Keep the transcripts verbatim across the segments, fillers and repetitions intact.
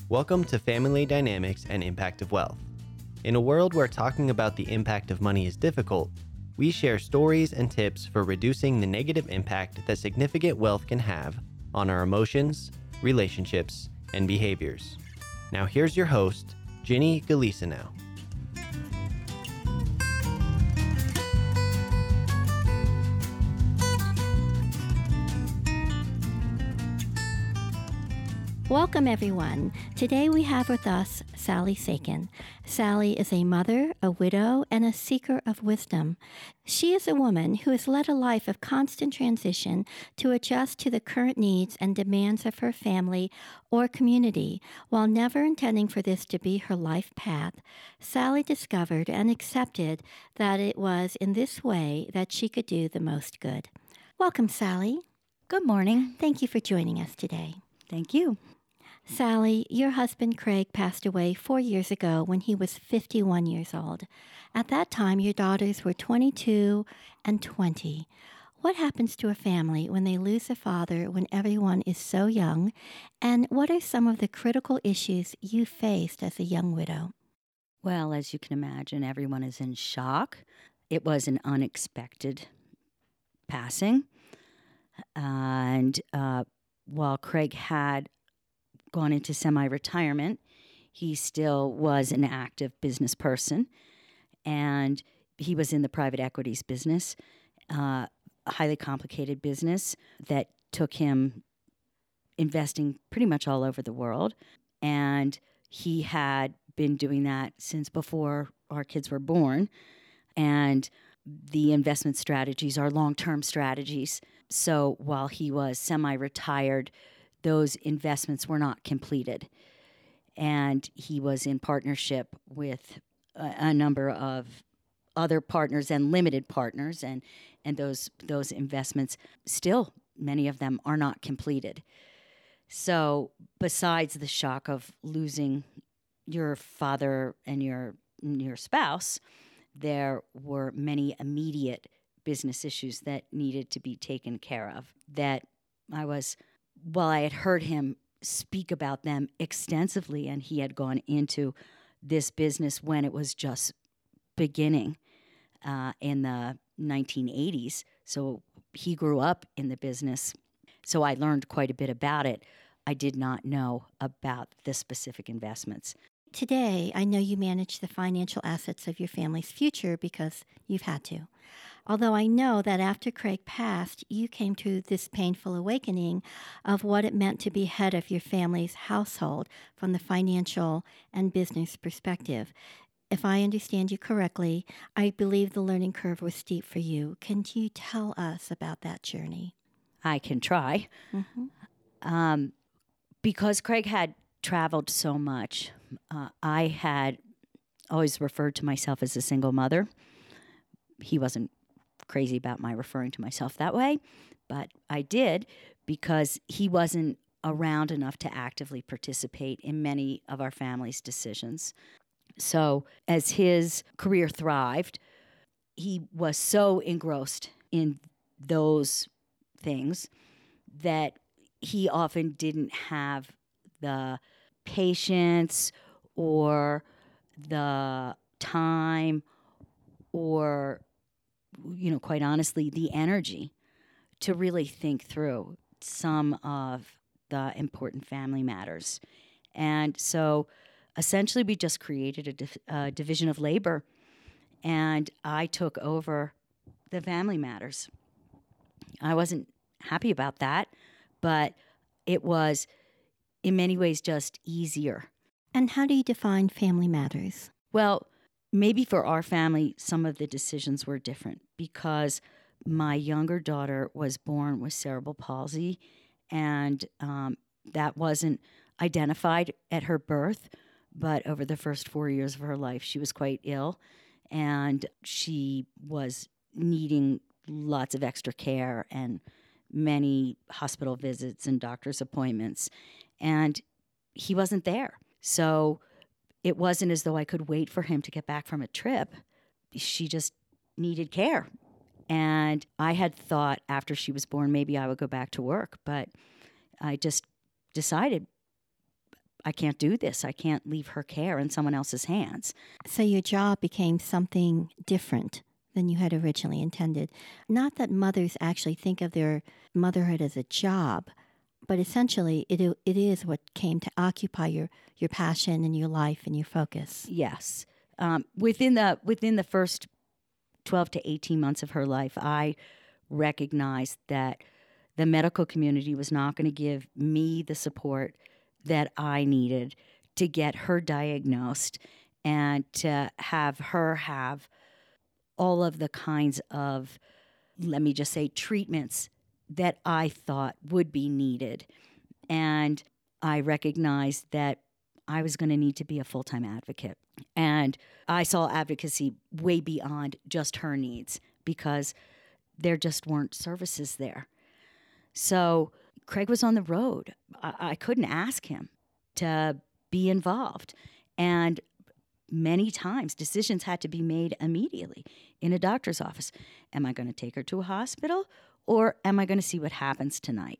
Welcome to Family Dynamics and Impact of Wealth. In a world where talking about the impact of money is difficult, we share stories and tips for reducing the negative impact that significant wealth can have on our emotions, relationships, and behaviors. Now here's your host, Ginny Galisano. Welcome, everyone. Today we have with us Sally Sakin. Sally is a mother, a widow, and a seeker of wisdom. She is a woman who has led a life of constant transition to adjust to the current needs and demands of her family or community. While never intending for this to be her life path, Sally discovered and accepted that it was in this way that she could do the most good. Welcome, Sally. Good morning. Thank you for joining us today. Thank you. Sally, your husband Craig passed away four years ago when he was fifty-one years old. At that time, your daughters were twenty-two and twenty. What happens to a family when they lose a father when everyone is so young? And what are some of the critical issues you faced as a young widow? Well, as you can imagine, everyone is in shock. It was an unexpected passing. And uh, while Craig had gone into semi-retirement, he still was an active business person, and he was in the private equities business, uh, a highly complicated business that took him investing pretty much all over the world, and he had been doing that since before our kids were born, and the investment strategies are long-term strategies. So while he was semi-retired, those investments were not completed. And he was in partnership with a, a number of other partners and limited partners, and, and those those investments still, many of them, are not completed. So besides the shock of losing your father and your your spouse, there were many immediate business issues that needed to be taken care of that I was... Well, I had heard him speak about them extensively, and he had gone into this business when it was just beginning uh, in the nineteen eighties. So he grew up in the business. So I learned quite a bit about it. I did not know about the specific investments. Today, I know you manage the financial assets of your family's future because you've had to. Although I know that after Craig passed, you came to this painful awakening of what it meant to be head of your family's household from the financial and business perspective. If I understand you correctly, I believe the learning curve was steep for you. Can you tell us about that journey? I can try. Mm-hmm. Um, because Craig had traveled so much, uh, I had always referred to myself as a single mother. He wasn't crazy about my referring to myself that way, but I did because he wasn't around enough to actively participate in many of our family's decisions. So as his career thrived, he was so engrossed in those things that he often didn't have the patience or the time or, you know, quite honestly, the energy to really think through some of the important family matters. And so essentially we just created a, div- a division of labor, and I took over the family matters. I wasn't happy about that, but it was in many ways just easier. And how do you define family matters? Well, maybe for our family, some of the decisions were different because my younger daughter was born with cerebral palsy, and um, that wasn't identified at her birth, but over the first four years of her life, she was quite ill, and she was needing lots of extra care and many hospital visits and doctor's appointments, and he wasn't there. So it wasn't as though I could wait for him to get back from a trip. She just needed care. And I had thought after she was born, maybe I would go back to work, but I just decided I can't do this. I can't leave her care in someone else's hands. So your job became something different than you had originally intended. Not that mothers actually think of their motherhood as a job, but essentially it it is what came to occupy your, your passion and your life and your focus. Yes. Um, within the within the first twelve to eighteen months of her life, I recognized that the medical community was not going to give me the support that I needed to get her diagnosed and to have her have all of the kinds of, let me just say, treatments that I thought would be needed. And I recognized that I was going to need to be a full-time advocate. And I saw advocacy way beyond just her needs because there just weren't services there. So Craig was on the road. I, I couldn't ask him to be involved. And many times decisions had to be made immediately in a doctor's office. Am I going to take her to a hospital or am I going to see what happens tonight?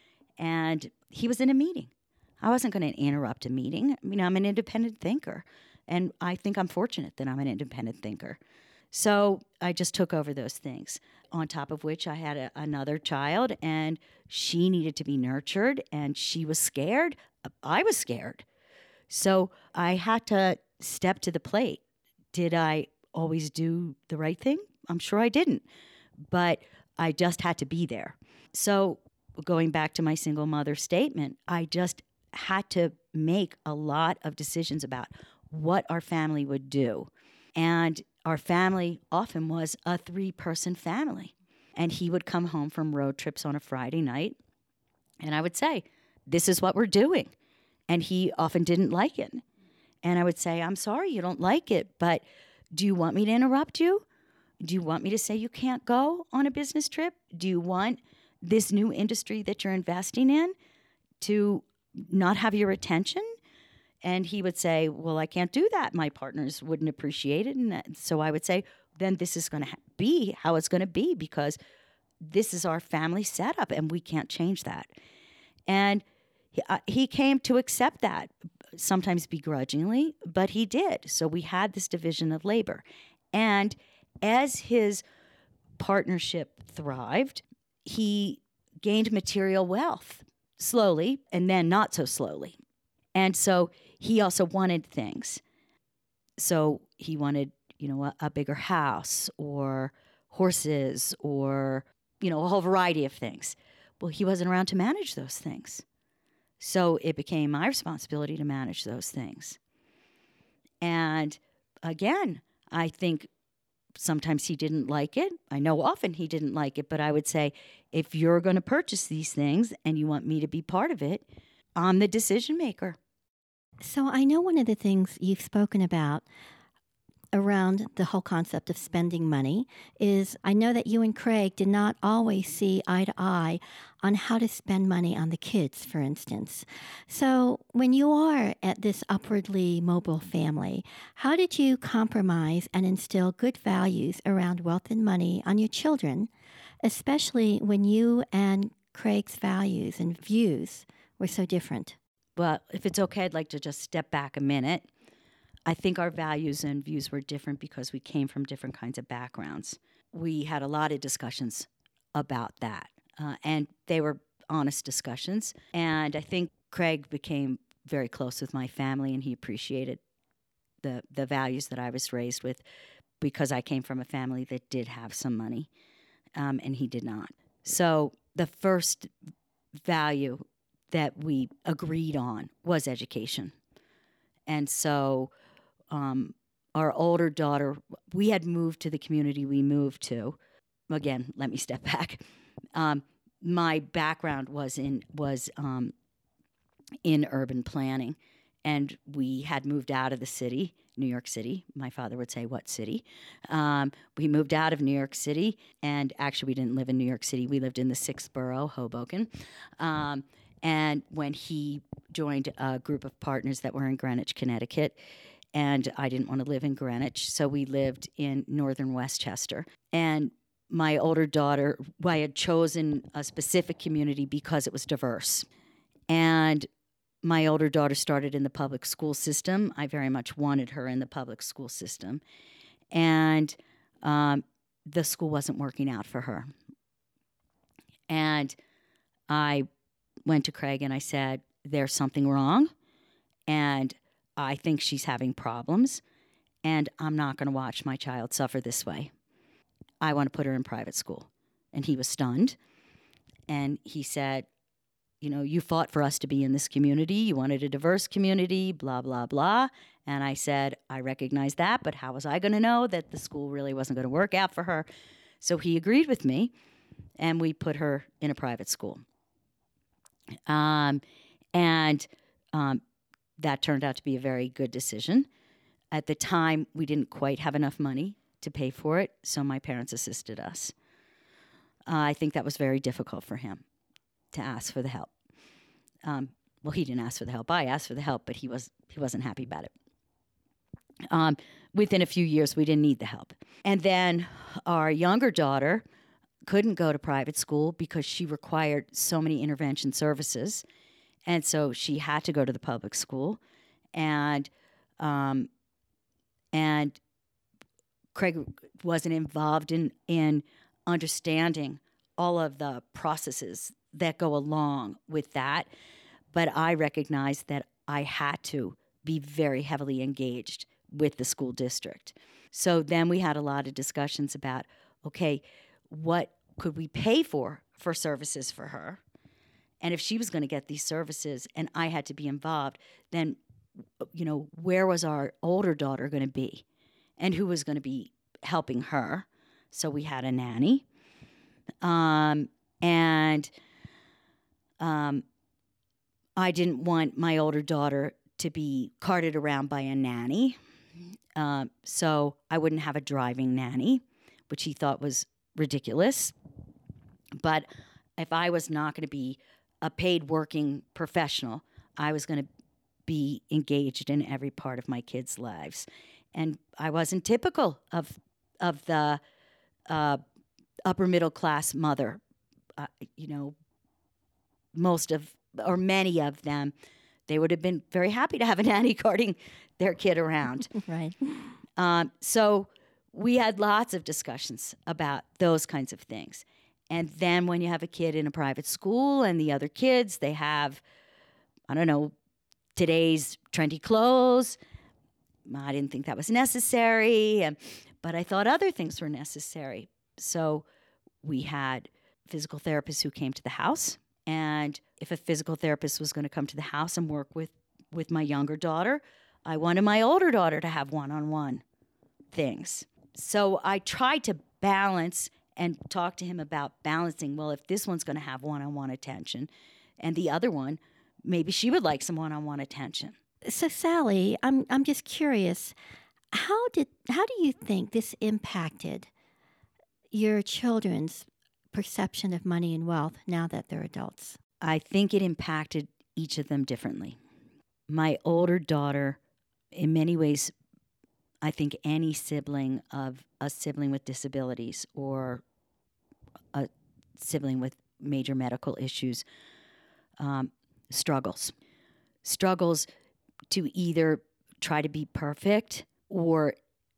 And he was in a meeting. I wasn't going to interrupt a meeting. I mean, I'm an independent thinker, and I think I'm fortunate that I'm an independent thinker. So I just took over those things, on top of which I had a, another child, and she needed to be nurtured, and she was scared. I was scared. So I had to step to the plate. Did I always do the right thing? I'm sure I didn't, but I just had to be there. So going back to my single mother statement, I just had to make a lot of decisions about what our family would do. And our family often was a three-person family. And he would come home from road trips on a Friday night, and I would say, this is what we're doing. And he often didn't like it. And I would say, I'm sorry you don't like it, but do you want me to interrupt you? Do you want me to say you can't go on a business trip? Do you want this new industry that you're investing in to not have your attention? And he would say, well, I can't do that. My partners wouldn't appreciate it. And so I would say, then this is going to be how it's going to be because this is our family setup and we can't change that. And he, uh, he came to accept that, sometimes begrudgingly, but he did. So we had this division of labor. And as his partnership thrived, he gained material wealth slowly and then not so slowly. And so he also wanted things. So he wanted, you know, a, a bigger house or horses or, you know, a whole variety of things. Well, he wasn't around to manage those things. So it became my responsibility to manage those things. And again, I think sometimes he didn't like it. I know often he didn't like it, but I would say, if you're going to purchase these things and you want me to be part of it, I'm the decision maker. So I know one of the things you've spoken about around the whole concept of spending money is I know that you and Craig did not always see eye to eye on how to spend money on the kids, for instance. So when you are at this upwardly mobile family, how did you compromise and instill good values around wealth and money on your children, especially when you and Craig's values and views were so different? Well, if it's okay, I'd like to just step back a minute. I think our values and views were different because we came from different kinds of backgrounds. We had a lot of discussions about that, uh, and they were honest discussions. And I think Craig became very close with my family, and he appreciated the the values that I was raised with because I came from a family that did have some money, um, and he did not. So the first value that we agreed on was education. And so um, our older daughter, we had moved to the community we moved to. Again, let me step back. Um, my background was in was um, in urban planning, and we had moved out of the city, New York City. My father would say, what city? Um, we moved out of New York City, and actually we didn't live in New York City. We lived in the sixth borough, Hoboken. Um, and when he joined a group of partners that were in Greenwich, Connecticut, and I didn't want to live in Greenwich, so we lived in northern Westchester. And my older daughter, I had chosen a specific community because it was diverse. And my older daughter started in the public school system. I very much wanted her in the public school system. And um, the school wasn't working out for her. And I went to Craig and I said, there's something wrong, and I think she's having problems, and I'm not going to watch my child suffer this way. I want to put her in private school. And he was stunned. And he said, you know, you fought for us to be in this community. You wanted a diverse community, blah, blah, blah. And I said, I recognize that, but how was I going to know that the school really wasn't going to work out for her? So he agreed with me, and we put her in a private school. Um, and um, that turned out to be a very good decision. At the time, we didn't quite have enough money to pay for it, so my parents assisted us. Uh, I think that was very difficult for him to ask for the help. Um, well, he didn't ask for the help. I asked for the help, but he was he wasn't happy about it. Um, within a few years, we didn't need the help. And then our younger daughter couldn't go to private school because she required so many intervention services. And so she had to go to the public school. And um, and Craig wasn't involved in, in understanding all of the processes that go along with that. But I recognized that I had to be very heavily engaged with the school district. So then we had a lot of discussions about, okay, what could we pay for for services for her? And if she was going to get these services and I had to be involved, then, you know, where was our older daughter going to be? And who was going to be helping her? So we had a nanny. Um, and um, I didn't want my older daughter to be carted around by a nanny. Uh, so I wouldn't have a driving nanny, which he thought was ridiculous. But if I was not going to be a paid working professional, I was going to be engaged in every part of my kids' lives. And I wasn't typical of of the uh, upper middle class mother. Uh, you know, most of, or many of them, they would have been very happy to have a nanny carting their kid around. Right. Um, so we had lots of discussions about those kinds of things. And then when you have a kid in a private school and the other kids, they have, I don't know, today's trendy clothes. I didn't think that was necessary, um, but I thought other things were necessary. So we had physical therapists who came to the house. And if a physical therapist was going to come to the house and work with, with my younger daughter, I wanted my older daughter to have one-on-one things. So I tried to balance and talk to him about balancing, well, if this one's going to have one-on-one attention and the other one, maybe she would like some one-on-one attention. So Sally, I'm I'm just curious, how did how do you think this impacted your children's perception of money and wealth now that they're adults? I think it impacted each of them differently. My older daughter, in many ways, I think any sibling of a sibling with disabilities or a sibling with major medical issues um, struggles. Struggles to either try to be perfect or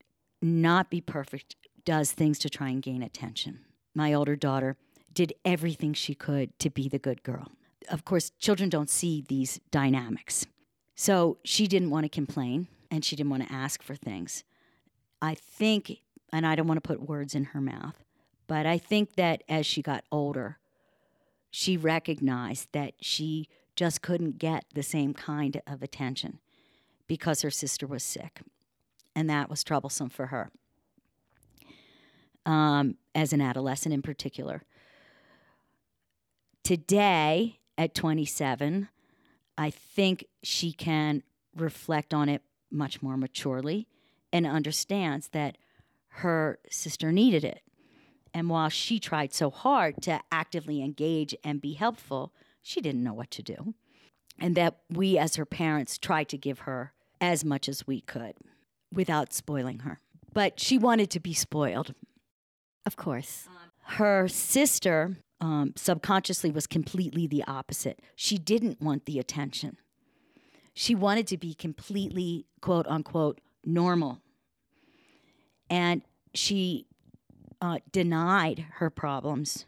not be perfect, does things to try and gain attention. My older daughter did everything she could to be the good girl. Of course, children don't see these dynamics. So she didn't want to complain and she didn't want to ask for things. I think, and I don't want to put words in her mouth, but I think that as she got older, she recognized that she just couldn't get the same kind of attention because her sister was sick. And that was troublesome for her, um, as an adolescent in particular. Today, at twenty-seven, I think she can reflect on it much more maturely and understands that her sister needed it. And while she tried so hard to actively engage and be helpful, she didn't know what to do. And that we as her parents tried to give her as much as we could without spoiling her. But she wanted to be spoiled. Of course. Her sister um, subconsciously was completely the opposite. She didn't want the attention. She wanted to be completely, quote unquote, normal. And she uh, denied her problems.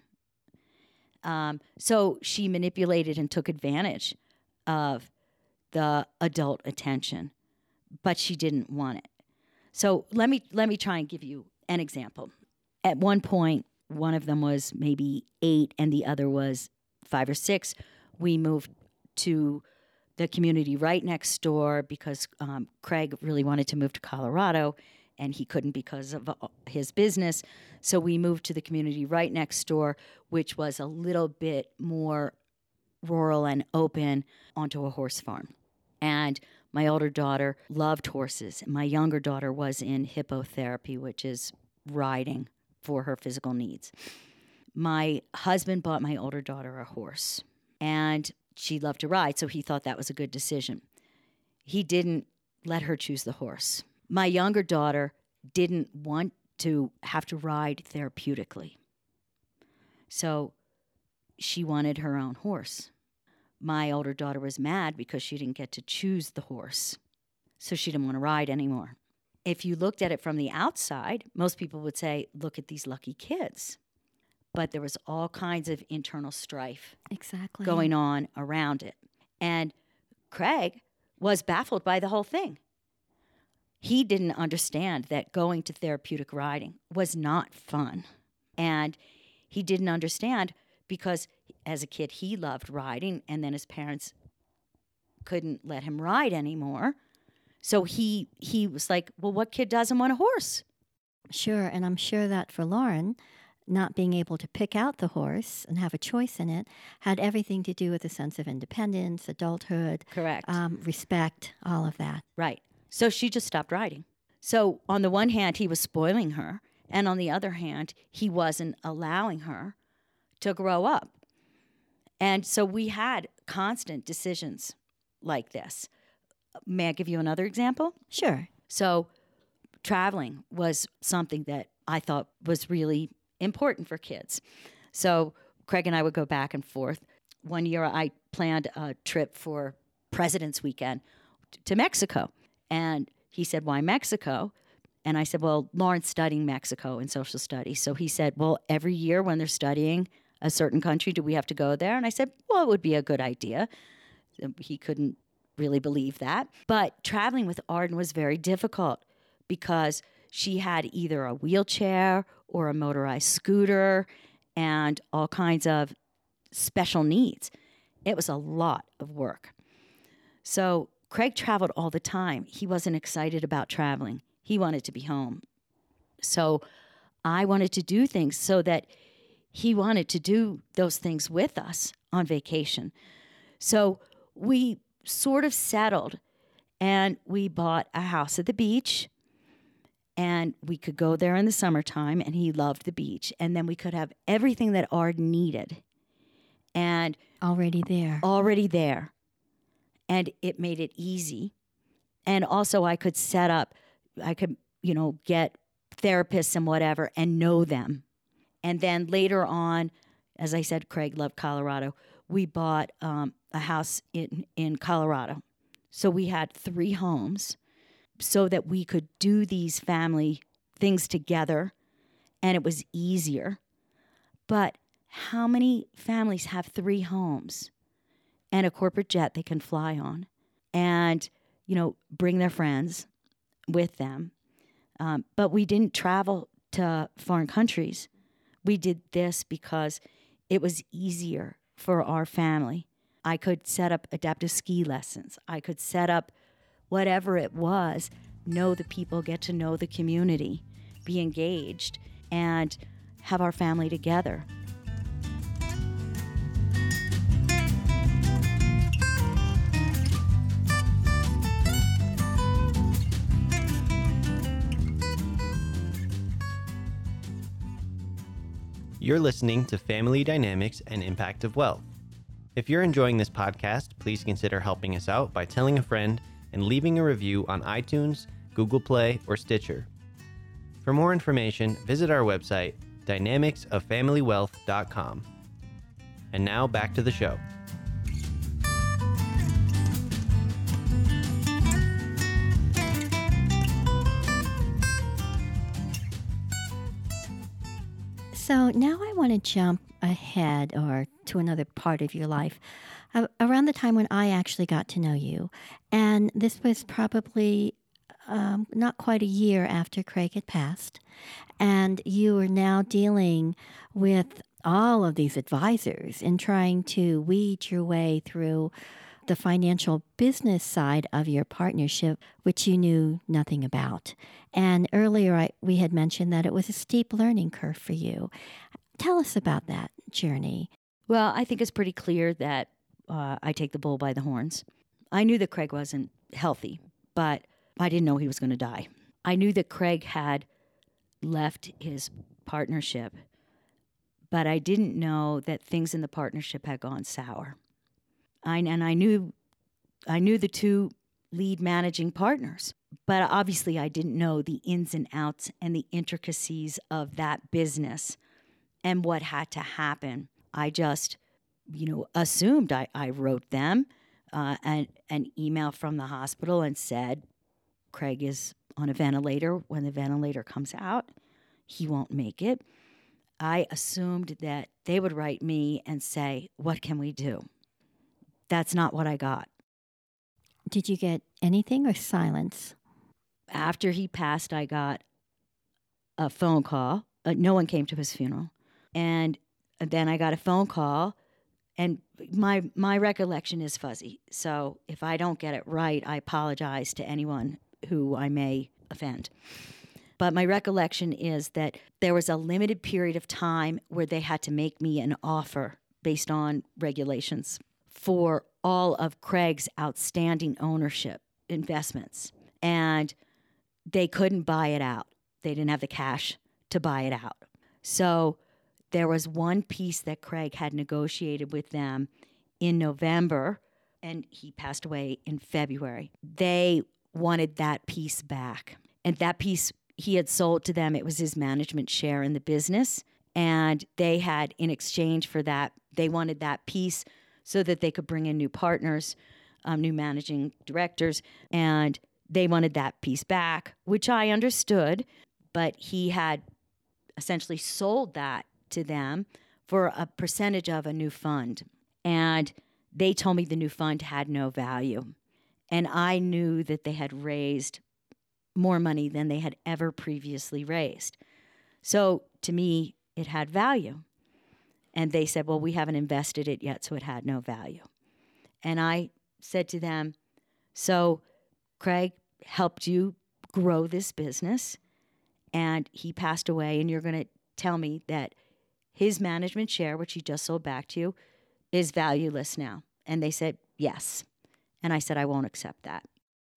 Um, so she manipulated and took advantage of the adult attention, but she didn't want it. So let me let me try and give you an example. At one point, one of them was maybe eight and the other was five or six. We moved to the community right next door because um, Craig really wanted to move to Colorado, and he couldn't because of his business. So we moved to the community right next door, which was a little bit more rural and open, onto a horse farm. And my older daughter loved horses. My younger daughter was in hippotherapy, which is riding for her physical needs. My husband bought my older daughter a horse, and she loved to ride, so he thought that was a good decision. He didn't let her choose the horse. My younger daughter didn't want to have to ride therapeutically, so she wanted her own horse. My older daughter was mad because she didn't get to choose the horse, so she didn't want to ride anymore. If you looked at it from the outside, most people would say, look at these lucky kids. But there was all kinds of internal strife exactly going on around it. And Craig was baffled by the whole thing. He didn't understand that going to therapeutic riding was not fun. And he didn't understand because as a kid, he loved riding, and then his parents couldn't let him ride anymore. So he he was like, well, what kid doesn't want a horse? Sure, and I'm sure that for Lauren, not being able to pick out the horse and have a choice in it had everything to do with a sense of independence, adulthood. Correct. Um, respect, all of that. Right. So she just stopped riding. So on the one hand, he was spoiling her, and on the other hand, he wasn't allowing her to grow up. And so we had constant decisions like this. May I give you another example? Sure. So traveling was something that I thought was really important for kids. So Craig and I would go back and forth. One year I planned a trip for President's Weekend to Mexico. And he said, why Mexico? And I said, well, Lauren's studying Mexico in social studies. So he said, well, every year when they're studying a certain country, do we have to go there? And I said, well, it would be a good idea. He couldn't really believe that. But traveling with Arden was very difficult because she had either a wheelchair or a motorized scooter and all kinds of special needs. It was a lot of work. So Craig traveled all the time. He wasn't excited about traveling. He wanted to be home. So I wanted to do things so that he wanted to do those things with us on vacation. So we sort of settled, and we bought a house at the beach, and we could go there in the summertime, and he loved the beach. And then we could have everything that Arden needed. And already there. Already there. And it made it easy. And also I could set up, I could, you know, get therapists and whatever and know them. And then later on, as I said, Craig loved Colorado. We bought um, a house in, in Colorado. So we had three homes so that we could do these family things together, and it was easier. But how many families have three homes and a corporate jet they can fly on and, you know, bring their friends with them? Um, but we didn't travel to foreign countries. We did this because it was easier for our family. I could set up adaptive ski lessons. I could set up whatever it was, know the people, get to know the community, be engaged, and have our family together. You're listening to Family Dynamics and Impact of Wealth. If you're enjoying this podcast, please consider helping us out by telling a friend and leaving a review on iTunes, Google Play, or Stitcher. For more information, visit our website, dynamics of family wealth dot com. And now back to the show. So now I want to jump ahead or to another part of your life. Uh, around the time when I actually got to know you, and this was probably um, not quite a year after Craig had passed, and you are now dealing with all of these advisors and trying to weed your way through the financial business side of your partnership, which you knew nothing about. And earlier I, we had mentioned that it was a steep learning curve for you. Tell us about that journey. Well, I think it's pretty clear that uh, I take the bull by the horns. I knew that Craig wasn't healthy, but I didn't know he was going to die. I knew that Craig had left his partnership, but I didn't know that things in the partnership had gone sour. I, and I knew, I knew the two lead managing partners, but obviously I didn't know the ins and outs and the intricacies of that business and what had to happen. I just, you know, assumed. I, I wrote them uh, an, an email from the hospital and said, Craig is on a ventilator. When the ventilator comes out, he won't make it. I assumed that they would write me and say, what can we do? That's not what I got. Did you get anything or silence? After he passed, I got a phone call. Uh, no one came to his funeral. And then I got a phone call, and my my recollection is fuzzy. So if I don't get it right, I apologize to anyone who I may offend. But my recollection is that there was a limited period of time where they had to make me an offer based on regulations for all of Craig's outstanding ownership investments. And they couldn't buy it out. They didn't have the cash to buy it out. So there was one piece that Craig had negotiated with them in November, and he passed away in February. They wanted that piece back. And that piece he had sold to them. It was his management share in the business. And they had, in exchange for that, they wanted that piece so that they could bring in new partners, um, new managing directors, and they wanted that piece back, which I understood, but he had essentially sold that to them for a percentage of a new fund. And they told me the new fund had no value. And I knew that they had raised more money than they had ever previously raised. So to me, it had value. And they said, well, we haven't invested it yet, so it had no value. And I said to them, so Craig helped you grow this business, and he passed away, and you're going to tell me that his management share, which he just sold back to you, is valueless now. And they said, yes. And I said, I won't accept that.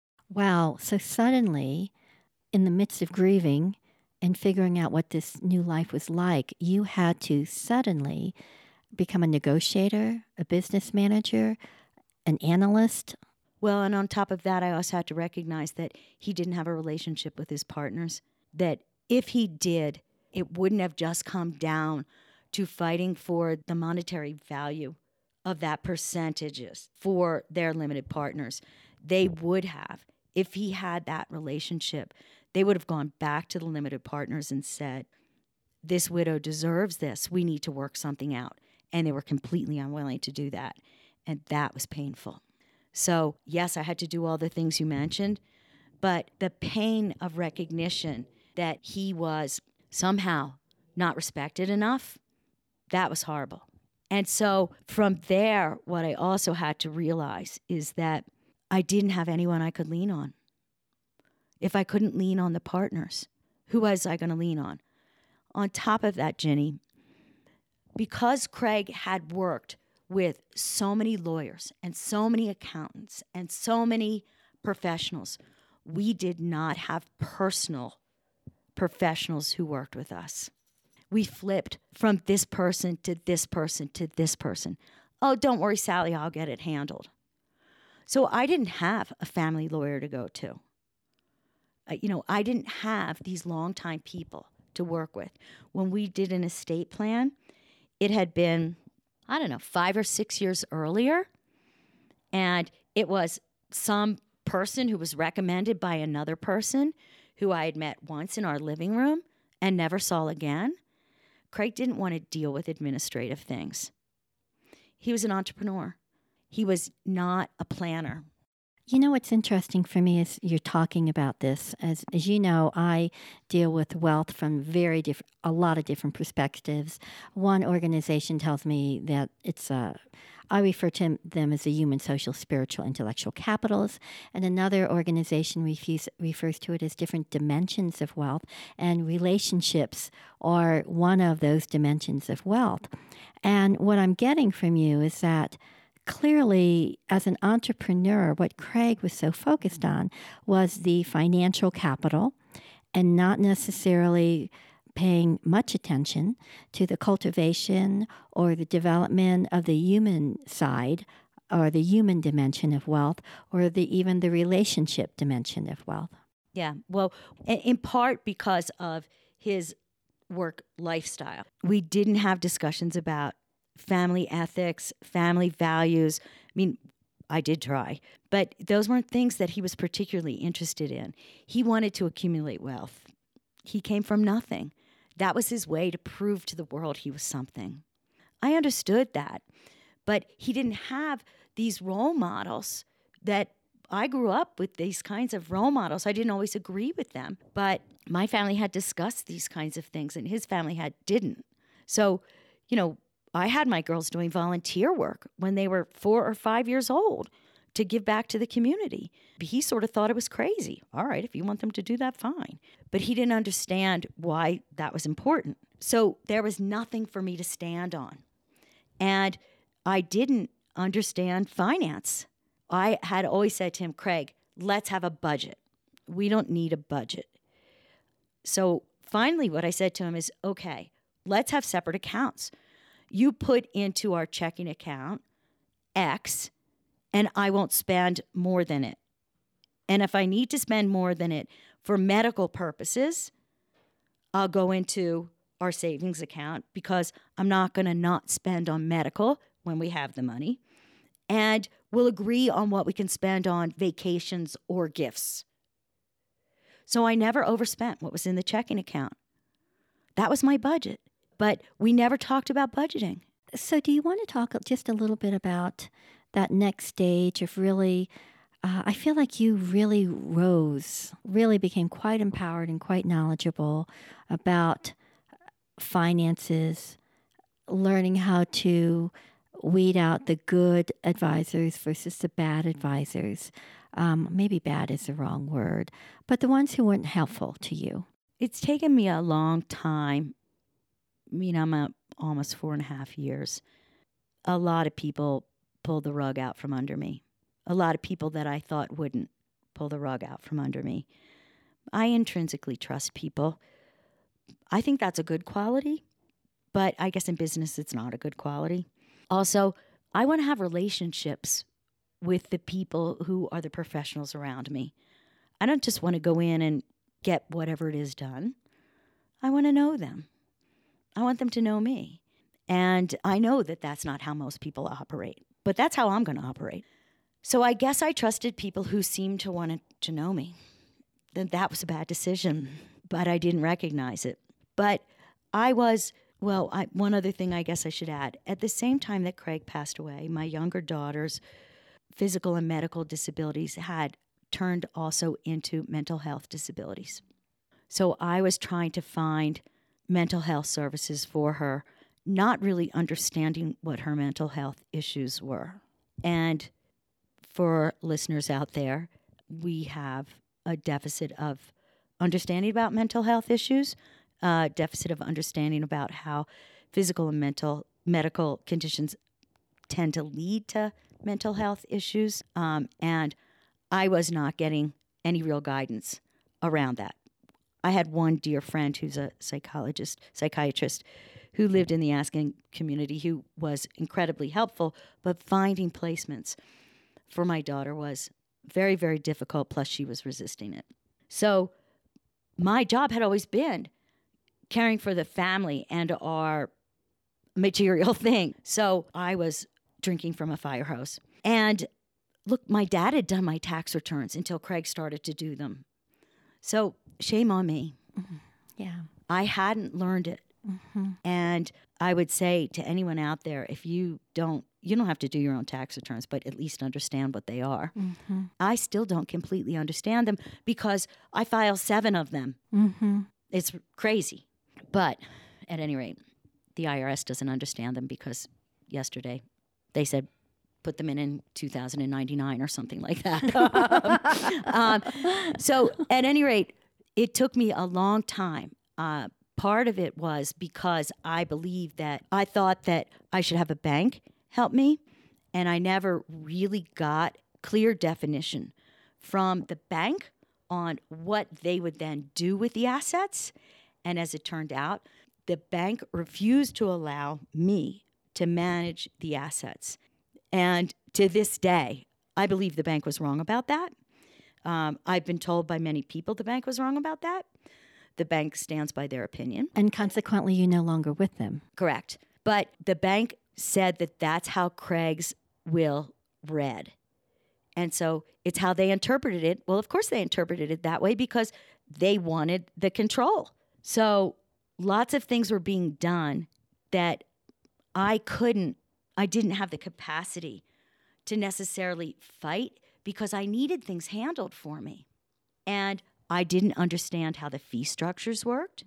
Wow. So suddenly, in the midst of grieving and figuring out what this new life was like, you had to suddenly become a negotiator, a business manager, an analyst. Well, and on top of that, I also had to recognize that he didn't have a relationship with his partners, that if he did, it wouldn't have just come down to fighting for the monetary value of that percentages for their limited partners. They would have, if he had that relationship, they would have gone back to the limited partners and said, this widow deserves this. We need to work something out. And they were completely unwilling to do that. And that was painful. So, yes, I had to do all the things you mentioned, but the pain of recognition that he was somehow not respected enough, that was horrible. And so from there, what I also had to realize is that I didn't have anyone I could lean on. If I couldn't lean on the partners, who was I going to lean on? On top of that, Ginny, because Craig had worked with so many lawyers and so many accountants and so many professionals, we did not have personal professionals who worked with us. We flipped from this person to this person to this person. Oh, don't worry, Sally, I'll get it handled. So I didn't have a family lawyer to go to. Uh, you know, I didn't have these longtime people to work with. When we did an estate plan, it had been, I don't know, five or six years earlier. And it was some person who was recommended by another person who I had met once in our living room and never saw again. Craig didn't want to deal with administrative things. He was an entrepreneur. He was not a planner. You know what's interesting for me is you're talking about this. As as you know, I deal with wealth from very different, a lot of different perspectives. One organization tells me that it's a, I refer to them as a human, social, spiritual, intellectual capitals, and another organization refuse, refers to it as different dimensions of wealth, and relationships are one of those dimensions of wealth. And what I'm getting from you is that clearly, as an entrepreneur, what Craig was so focused on was the financial capital and not necessarily paying much attention to the cultivation or the development of the human side or the human dimension of wealth or the even the relationship dimension of wealth. Yeah, well, in part because of his work lifestyle. We didn't have discussions about family ethics, family values. I mean, I did try, but those weren't things that he was particularly interested in. He wanted to accumulate wealth. He came from nothing. That was his way to prove to the world he was something. I understood that, but he didn't have these role models that I grew up with, these kinds of role models. I didn't always agree with them, but my family had discussed these kinds of things and his family had didn't. So, you know, I had my girls doing volunteer work when they were four or five years old to give back to the community. He sort of thought it was crazy. All right, if you want them to do that, fine. But he didn't understand why that was important. So there was nothing for me to stand on. And I didn't understand finance. I had always said to him, Craig, let's have a budget. We don't need a budget. So finally, what I said to him is, okay, let's have separate accounts. You put into our checking account X, and I won't spend more than it. And if I need to spend more than it for medical purposes, I'll go into our savings account because I'm not going to not spend on medical when we have the money. And we'll agree on what we can spend on vacations or gifts. So I never overspent what was in the checking account. That was my budget. But we never talked about budgeting. So do you want to talk just a little bit about that next stage of really, uh, I feel like you really rose, really became quite empowered and quite knowledgeable about finances, learning how to weed out the good advisors versus the bad advisors. Um, maybe bad is the wrong word, but the ones who weren't helpful to you. It's taken me a long time. I mean, I'm a, almost four and a half years. A lot of people pulled the rug out from under me. A lot of people that I thought wouldn't pull the rug out from under me. I intrinsically trust people. I think that's a good quality, but I guess in business it's not a good quality. Also, I want to have relationships with the people who are the professionals around me. I don't just want to go in and get whatever it is done. I want to know them. I want them to know me. And I know that that's not how most people operate, but that's how I'm going to operate. So I guess I trusted people who seemed to want to know me. Then that was a bad decision, but I didn't recognize it. But I was, well, I, one other thing I guess I should add. At the same time that Craig passed away, my younger daughter's physical and medical disabilities had turned also into mental health disabilities. So I was trying to find mental health services for her, not really understanding what her mental health issues were. And for listeners out there, we have a deficit of understanding about mental health issues, a deficit of understanding about how physical and mental medical conditions tend to lead to mental health issues. Um, and I was not getting any real guidance around that. I had one dear friend who's a psychologist, psychiatrist, who lived in the Asking community who was incredibly helpful, but finding placements for my daughter was very, very difficult, plus she was resisting it. So my job had always been caring for the family and our material thing. So I was drinking from a fire hose. And look, my dad had done my tax returns until Craig started to do them. So shame on me. Mm-hmm. Yeah. I hadn't learned it Mm-hmm. And I would say to anyone out there, if you don't, you don't have to do your own tax returns, but at least understand what they are. Mm-hmm. I still don't completely understand them because I file seven of them. Mm-hmm. It's crazy. But at any rate, the I R S doesn't understand them because yesterday they said, put them in in two thousand ninety-nine or something like that. um, so at any rate, it took me a long time. Uh, part of it was because I believed that I thought that I should have a bank help me, and I never really got clear definition from the bank on what they would then do with the assets. And as it turned out, the bank refused to allow me to manage the assets. And to this day, I believe the bank was wrong about that. Um, I've been told by many people the bank was wrong about that. The bank stands by their opinion. And consequently, you're no longer with them. Correct. But the bank said that that's how Craig's will read. And so it's how they interpreted it. Well, of course they interpreted it that way because they wanted the control. So lots of things were being done that I couldn't, I didn't have the capacity to necessarily fight because I needed things handled for me. And I didn't understand how the fee structures worked.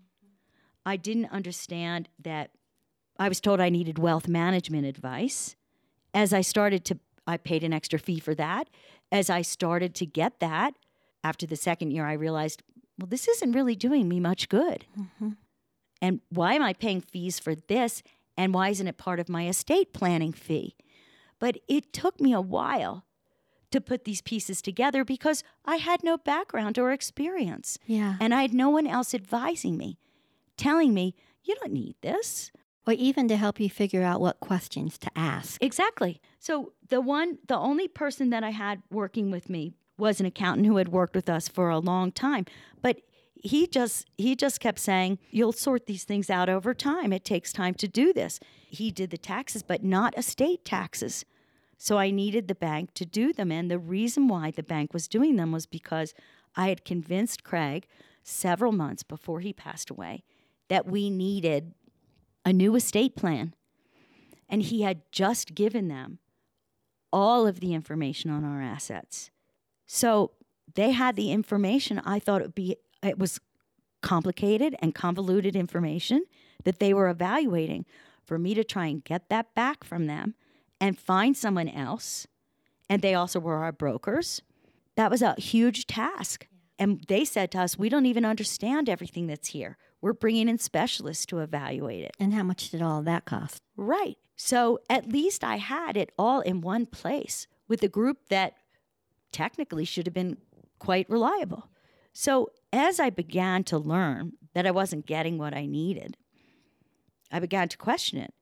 I didn't understand that I was told I needed wealth management advice. As I started to, I paid an extra fee for that. As I started to get that, after the second year, I realized, well, this isn't really doing me much good. Mm-hmm. And why am I paying fees for this? And why isn't it part of my estate planning fee? But it took me a while to put these pieces together because I had no background or experience. Yeah. And I had no one else advising me, telling me, you don't need this. Or even to help you figure out what questions to ask. Exactly. So the one, the only person that I had working with me was an accountant who had worked with us for a long time. But he just he just kept saying, you'll sort these things out over time. It takes time to do this. He did the taxes, but not estate taxes. So I needed the bank to do them. And the reason why the bank was doing them was because I had convinced Craig several months before he passed away that we needed a new estate plan. And he had just given them all of the information on our assets. So they had the information. I thought it would be, it was complicated and convoluted information that they were evaluating. For me to try and get that back from them and find someone else, and they also were our brokers, that was a huge task. And they said to us, we don't even understand everything that's here. We're bringing in specialists to evaluate it. And how much did all of that cost? Right. So at least I had it all in one place with a group that technically should have been quite reliable. So as I began to learn that I wasn't getting what I needed, I began to question it.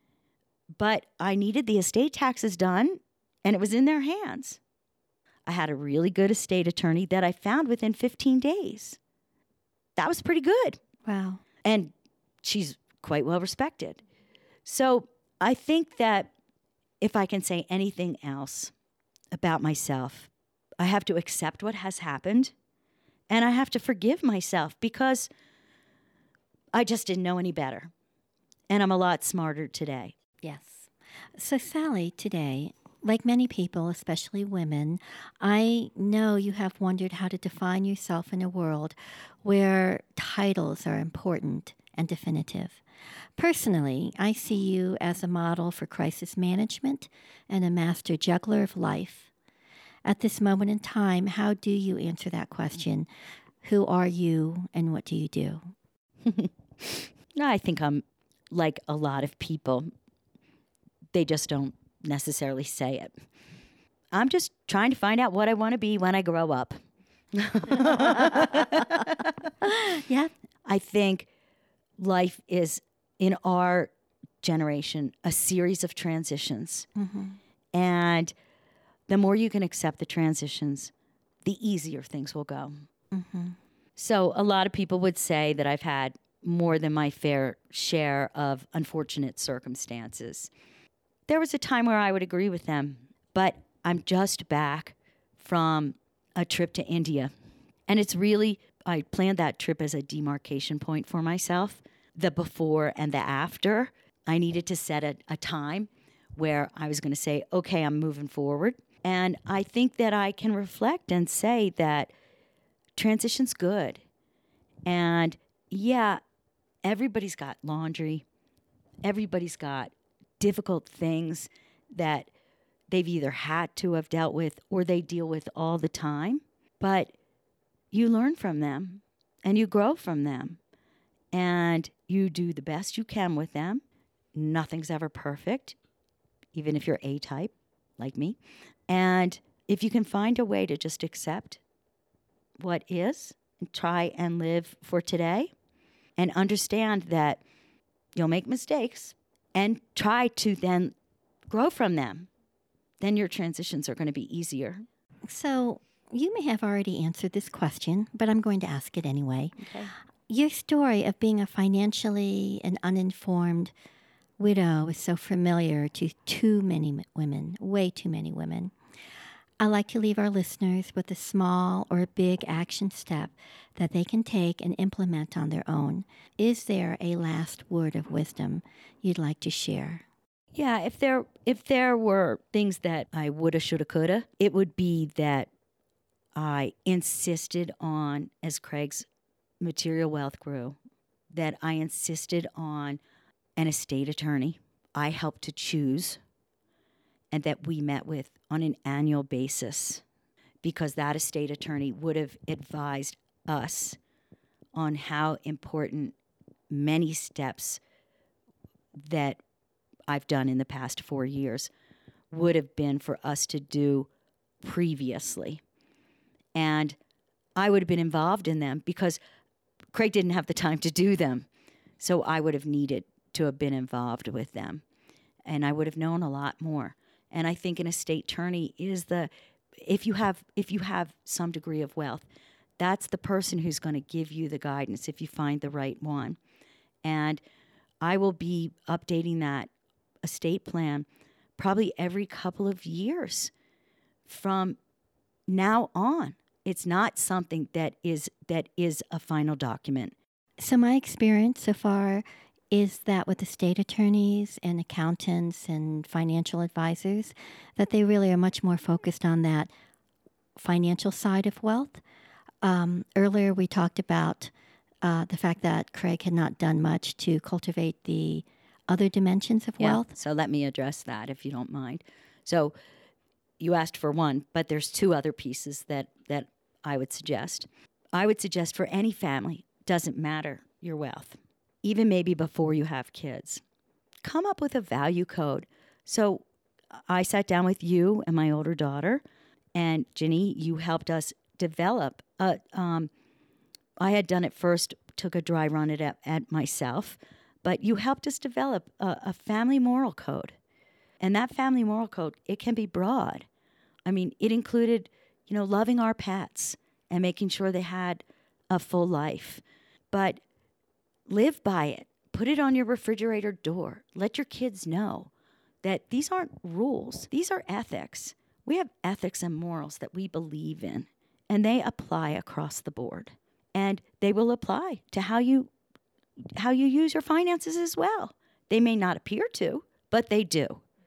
But I needed the estate taxes done, and it was in their hands. I had a really good estate attorney that I found within fifteen days. That was pretty good. Wow. And she's quite well respected. So I think that if I can say anything else about myself, I have to accept what has happened, and I have to forgive myself because I just didn't know any better. And I'm a lot smarter today. Yes. So, Sally, today, like many people, especially women, I know you have wondered how to define yourself in a world where titles are important and definitive. Personally, I see you as a model for crisis management and a master juggler of life. At this moment in time, how do you answer that question? Who are you and what do you do? I think I'm like a lot of people. They just don't necessarily say it. I'm just trying to find out what I want to be when I grow up. Yeah. I think life is, in our generation, a series of transitions. Mm-hmm. And the more you can accept the transitions, the easier things will go. Mm-hmm. So a lot of people would say that I've had more than my fair share of unfortunate circumstances. There was a time where I would agree with them, but I'm just back from a trip to India. And it's really, I planned that trip as a demarcation point for myself. the before and the after. I needed to set a, a time where I was going to say, okay, I'm moving forward. And I think that I can reflect and say that transition's good. And yeah, everybody's got laundry. Everybody's got difficult things that they've either had to have dealt with or they deal with all the time. But you learn from them and you grow from them and you do the best you can with them. Nothing's ever perfect, even if you're A-type like me. And if you can find a way to just accept what is and try and live for today and understand that you'll make mistakes and try to then grow from them, then your transitions are going to be easier. So you may have already answered this question, but I'm going to ask it anyway. Okay. Your story of being a financially and uninformed widow is so familiar to too many women, way too many women. I like to leave our listeners with a small or a big action step that they can take and implement on their own. Is there a last word of wisdom you'd like to share? Yeah, if there if there were things that I woulda, shoulda, coulda, it would be that I insisted on, as Craig's material wealth grew, that I insisted on an estate attorney I helped to choose and that we met with on an annual basis, because that estate attorney would have advised us on how important many steps that I've done in the past four years would have been for us to do previously. And I would have been involved in them because Craig didn't have the time to do them. So I would have needed to have been involved with them. And I would have known a lot more. And I think an estate attorney is the, if you have if you have some degree of wealth, that's the person who's going to give you the guidance if you find the right one. And I will be updating that estate plan probably every couple of years from now on. It's not something that is that is a final document. So my experience so far is that with estate attorneys and accountants and financial advisors, that they really are much more focused on that financial side of wealth. Um, earlier we talked about uh, the fact that Craig had not done much to cultivate the other dimensions of Yeah. wealth. So let me address that if you don't mind. So you asked for one, but there's two other pieces that, that I would suggest. I would suggest for any family, doesn't matter your wealth, even maybe before you have kids, come up with a value code. So I sat down with you and my older daughter, and Ginny, you helped us develop a, um, I had done it first, took a dry run at it at myself, but you helped us develop a, a family moral code. And that family moral code, it can be broad. I mean, it included, you know, loving our pets and making sure they had a full life. But live by it. Put it on your refrigerator door. Let your kids know that these aren't rules. These are ethics. We have ethics and morals that we believe in, and they apply across the board. And they will apply to how you how you use your finances as well. They may not appear to, but they do.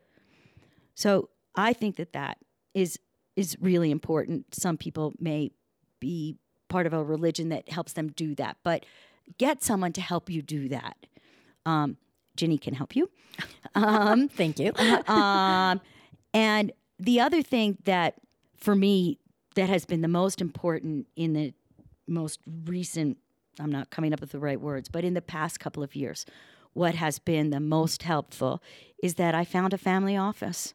So I think that that is is really important. Some people may be part of a religion that helps them do that, but get someone to help you do that. Um, Ginny can help you. Um, Thank you. um, and the other thing that, for me, that has been the most important in the most recent, I'm not coming up with the right words, but in the past couple of years, what has been the most helpful is that I found a family office.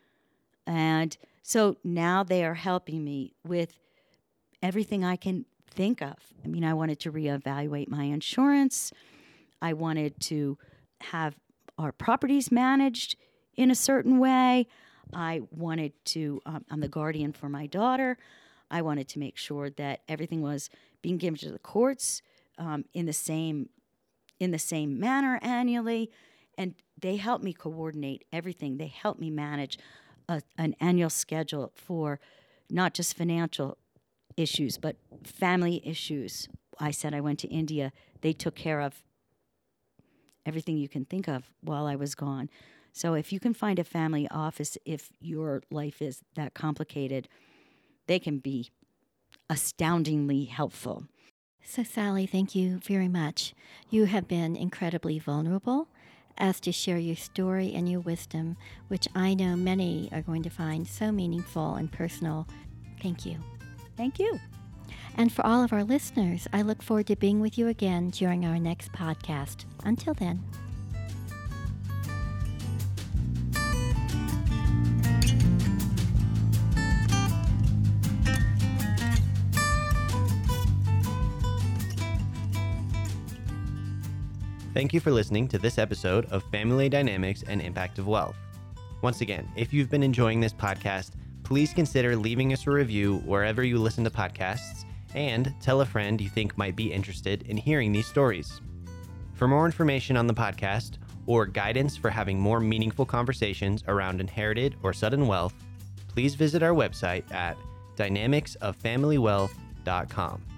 And so now they are helping me with everything I can think of. I mean, I wanted to reevaluate my insurance. I wanted to have our properties managed in a certain way. I wanted to, um, I'm the guardian for my daughter. I wanted to make sure that everything was being given to the courts um, in the same in the same manner annually. And they helped me coordinate everything. They helped me manage a, an annual schedule for not just financial issues, but family issues. I said I went to India. They took care of everything you can think of while I was gone. So if you can find a family office, if your life is that complicated, they can be astoundingly helpful. So, Sally, thank you very much. You have been incredibly vulnerable as to share your story and your wisdom, which I know many are going to find so meaningful and personal. Thank you. Thank you. And for all of our listeners, I look forward to being with you again during our next podcast. Until then. Thank you for listening to this episode of Family Dynamics and Impact of Wealth. Once again, if you've been enjoying this podcast, please consider leaving us a review wherever you listen to podcasts, and tell a friend you think might be interested in hearing these stories. For more information on the podcast or guidance for having more meaningful conversations around inherited or sudden wealth, please visit our website at dynamics of family wealth dot com.